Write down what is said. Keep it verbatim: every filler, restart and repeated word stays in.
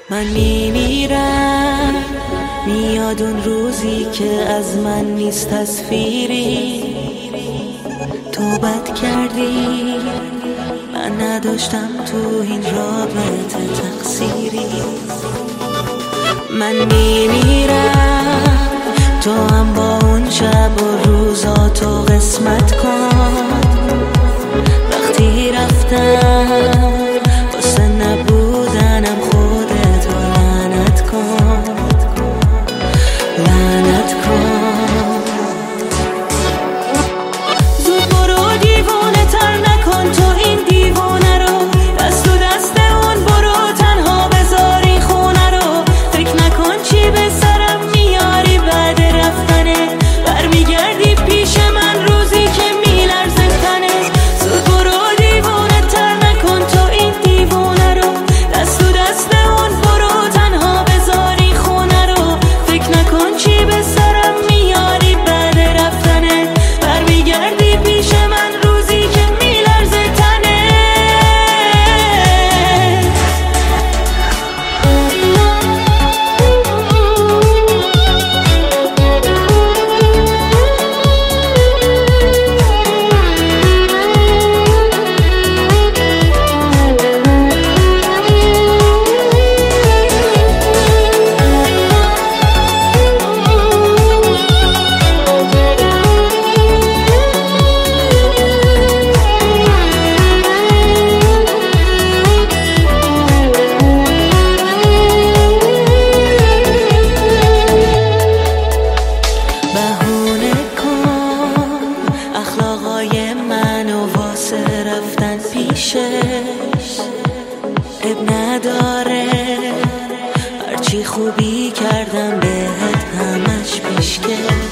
من میمیرم، میاد اون روزی که از من نیست تصویری. تو بد کردی، من نداشتم تو این رابطه تقصیری. من میمیرم، تو هم با اون شب و روزا تو قسمت کن. وقتی رفتم واسه نبودنم خودتو لعنت کن، لعنت کن. زود برو دیوانه تر نکن تو این دیوانه رو، دست و دست اون برو تنها بذاری خونه رو. فکر نکن چی به سرم میاری بعد رفتنه، برمیگردی پیش من روزی که میلرزه تنه. زود برو دیوانه تر نکن تو این دیوانه رو، دست و دست اون برو تنها بذاری خونه رو. فکر نکن چی به سرم میاری بعد رفتنه، برمیگردی پیش من روزی که میلرزه تنه. بهونه کن اخلاقای منو واسه رفتن پیشش، اب نداره هرچی خوبی کردم بهت همش پیشکش.